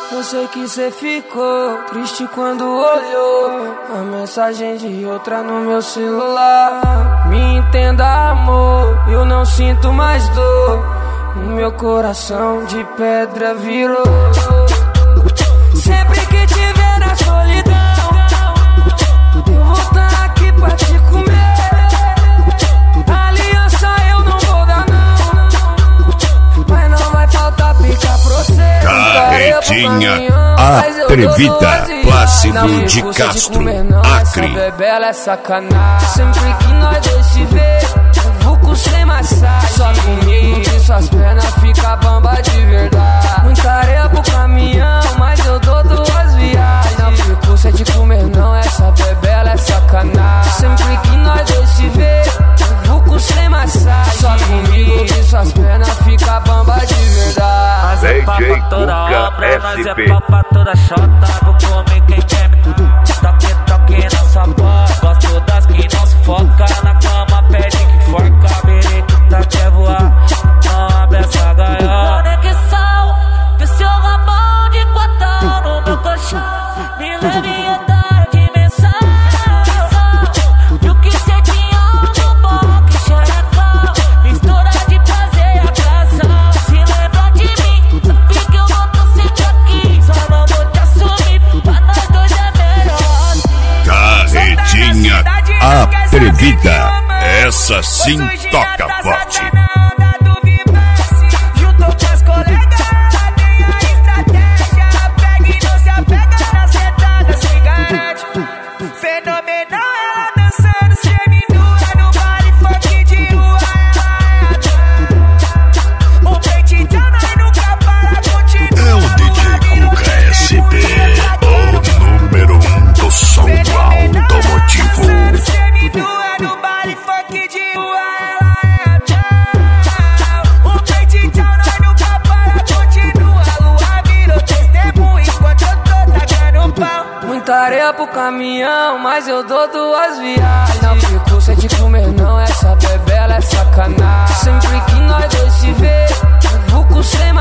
Eu sei que cê ficou triste quando olhou a mensagem de outra no meu celular. Me entenda, amor, eu não sinto mais dor. O meu coração de pedra virou. Sempre que te ver na solidão, eu vou estar aqui pra te comer. Aliança eu não vou dar não, mas não vai faltar pica pra você. Carretinha atrevida, Plácido de Castro, Acre. Essa bebela é sacanagem. Sempre que nós dois se vê, eu vou com sem massagem. Só comigo que suas pernas fica bamba de verdade. Muita areia pro caminhão, mas eu dou duas viagens. Não fico sem te comer não, essa bebela é sacanagem. Sempre que nós dois se vê, eu vou com sem massagem. Só comigo que suas pernas fica bamba de verdade. Nós é papo toda obra, nós é papo toda chota. Vou comer quem quer me toque na sua boca. Gosto das que não se foca. Na cama pede que forca. Berequita quer voar, não abre essa gaiola. Conexão, vê seu rabão de quatão no meu colchão. Me leve em outra dimensão. E o que cê tinha no bom que xerecão. Mistura de prazer e atração. Se lembra de mim, sabe que eu vou tô sempre aqui. Só não vou te assumir, pra nós dois é melhor assim. Carretinha atrevida, essa sim toca forte. Muita areia pro caminhão, mas eu dou duas viagens. Não fico sem te comer não, essa bebela é sacanagem. Sempre que nós dois se vê, eu vou com sem